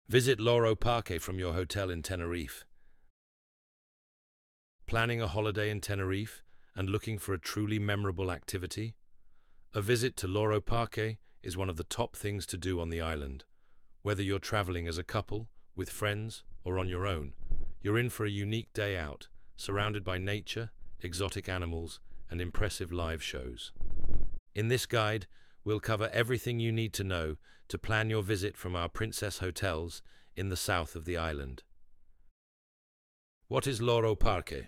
Visit Loro Parque from your hotel in Tenerife. Planning a holiday in Tenerife and looking for a truly memorable activity? A visit to Loro Parque is one of the top things to do on the island. Whether you're traveling as a couple, with friends, or on your own, you're in for a unique day out, surrounded by nature, exotic animals, and impressive live shows. In this guide, we'll cover everything you need to know to plan your visit from our Princess Hotels in the south of the island. What is Loro Parque?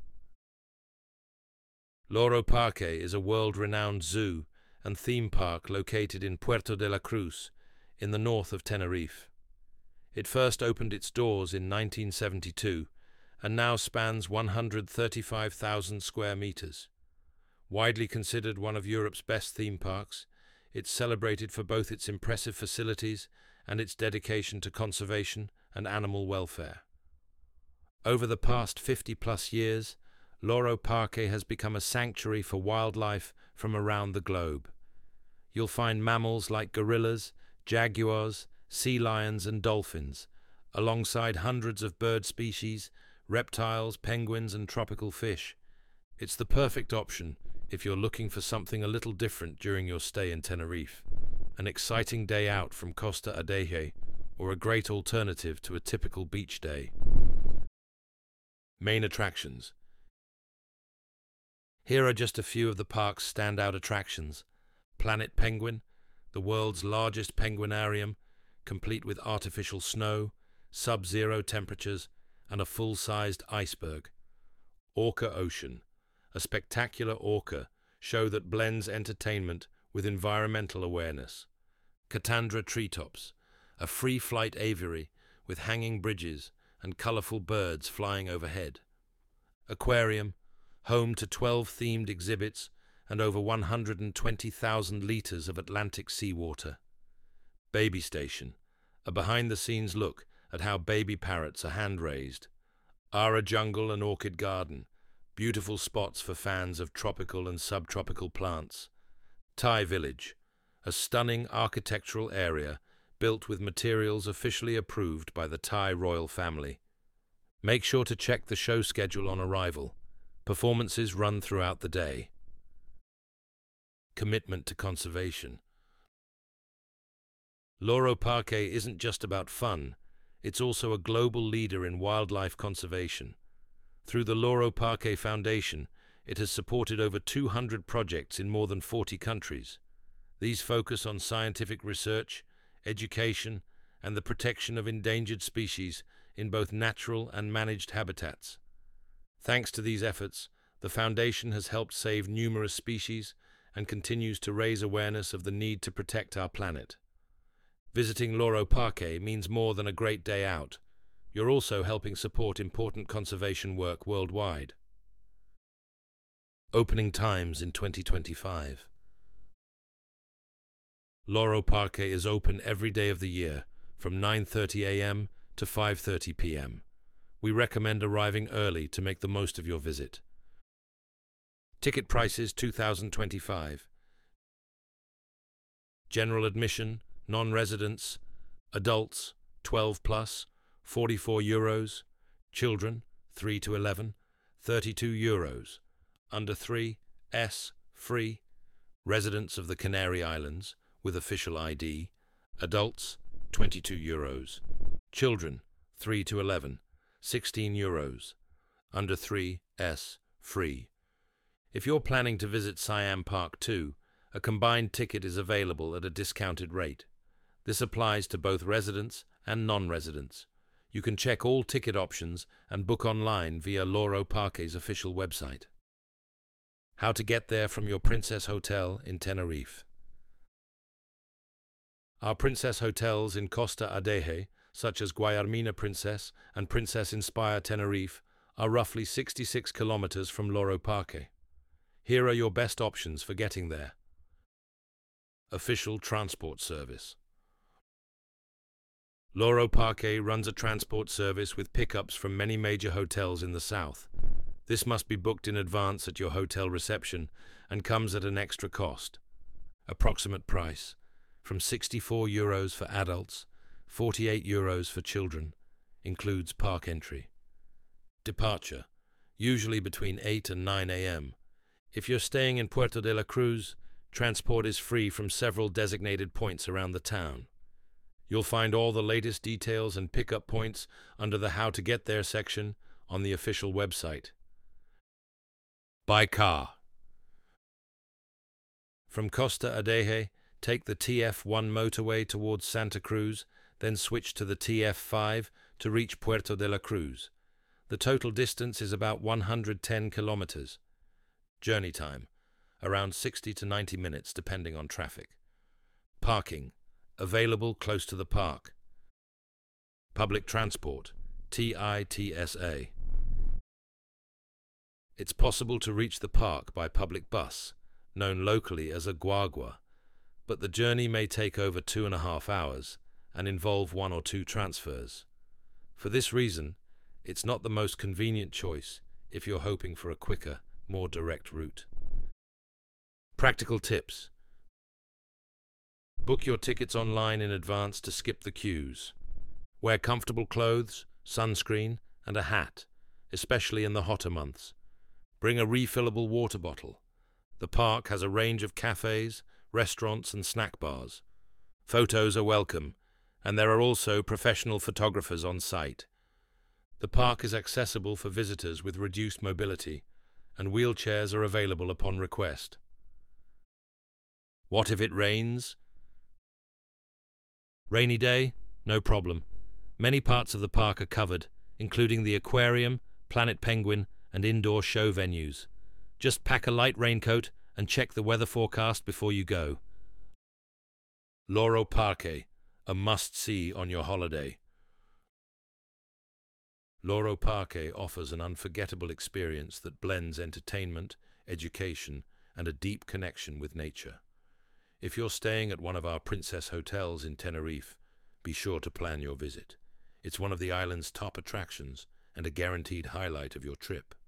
Loro Parque is a world-renowned zoo and theme park located in Puerto de la Cruz, in the north of Tenerife. It first opened its doors in 1972 and now spans 135,000 square meters. Widely considered one of Europe's best theme parks, it's celebrated for both its impressive facilities and its dedication to conservation and animal welfare. Over the past 50-plus years, Loro Parque has become a sanctuary for wildlife from around the globe. You'll find mammals like gorillas, jaguars, sea lions and dolphins, alongside hundreds of bird species, reptiles, penguins and tropical fish. It's the perfect option if you're looking for something a little different during your stay in Tenerife, an exciting day out from Costa Adeje, or a great alternative to a typical beach day. Main attractions. Here are just a few of the park's standout attractions. Planet Penguin, the world's largest penguinarium, complete with artificial snow, sub-zero temperatures, and a full-sized iceberg. Orca Ocean, a spectacular orca show that blends entertainment with environmental awareness. Katandra Treetops, a free-flight aviary with hanging bridges and colorful birds flying overhead. Aquarium, home to 12 themed exhibits and over 120,000 liters of Atlantic seawater. Baby Station, a behind-the-scenes look at how baby parrots are hand-raised. Ara Jungle and Orchid Garden, beautiful spots for fans of tropical and subtropical plants. Thai Village, a stunning architectural area built with materials officially approved by the Thai royal family. Make sure to check the show schedule on arrival. Performances run throughout the day. Commitment to conservation. Loro Parque isn't just about fun, it's also a global leader in wildlife conservation. Through the Loro Parque Foundation, it has supported over 200 projects in more than 40 countries. These focus on scientific research, education, and the protection of endangered species in both natural and managed habitats. Thanks to these efforts, the Foundation has helped save numerous species and continues to raise awareness of the need to protect our planet. Visiting Loro Parque means more than a great day out. You're also helping support important conservation work worldwide. Opening times in 2025. Loro Parque is open every day of the year, from 9:30 a.m. to 5:30 p.m. We recommend arriving early to make the most of your visit. Ticket prices 2025. General admission, non-residents, adults 12 plus, 44 euros, children 3 to 11, 32 euros, under 3, S, free, residents of the Canary Islands with official ID, adults 22 euros, children 3 to 11, 16 euros, under 3, S, free. If you're planning to visit Siam Park too, a combined ticket is available at a discounted rate. This applies to both residents and non-residents. You can check all ticket options and book online via Loro Parque's official website. How to get there from your Princess Hotel in Tenerife. Our Princess Hotels in Costa Adeje, such as Guayarmina Princess and Princess Inspire Tenerife, are roughly 66 kilometers from Loro Parque. Here are your best options for getting there. Official transport service. Loro Parque runs a transport service with pickups from many major hotels in the south. This must be booked in advance at your hotel reception and comes at an extra cost. Approximate price, from 64 euros for adults €48 for children, includes park entry. Departure, usually between 8 and 9 a.m. If you're staying in Puerto de la Cruz, transport is free from several designated points around the town. You'll find all the latest details and pickup points under the How to Get There section on the official website. By car. From Costa Adeje, take the TF1 motorway towards Santa Cruz, then switch to the TF5 to reach Puerto de la Cruz. The total distance is about 110 kilometers. Journey time, around 60 to 90 minutes depending on traffic. Parking, available close to the park. Public transport, TITSA. It's possible to reach the park by public bus, known locally as a guagua, but the journey may take over 2.5 hours and involve 1 or 2 transfers. For this reason, it's not the most convenient choice if you're hoping for a quicker, more direct route. Practical tips. Book your tickets online in advance to skip the queues. Wear comfortable clothes, sunscreen, and a hat, especially in the hotter months. Bring a refillable water bottle. The park has a range of cafes, restaurants, and snack bars. Photos are welcome, and there are also professional photographers on site. The park is accessible for visitors with reduced mobility, and wheelchairs are available upon request. What if it rains? Rainy day? No problem. Many parts of the park are covered, including the aquarium, Planet Penguin, and indoor show venues. Just pack a light raincoat and check the weather forecast before you go. Loro Parque, a must-see on your holiday. Loro Parque offers an unforgettable experience that blends entertainment, education, and a deep connection with nature. If you're staying at one of our Princess hotels in Tenerife, be sure to plan your visit. It's one of the island's top attractions and a guaranteed highlight of your trip.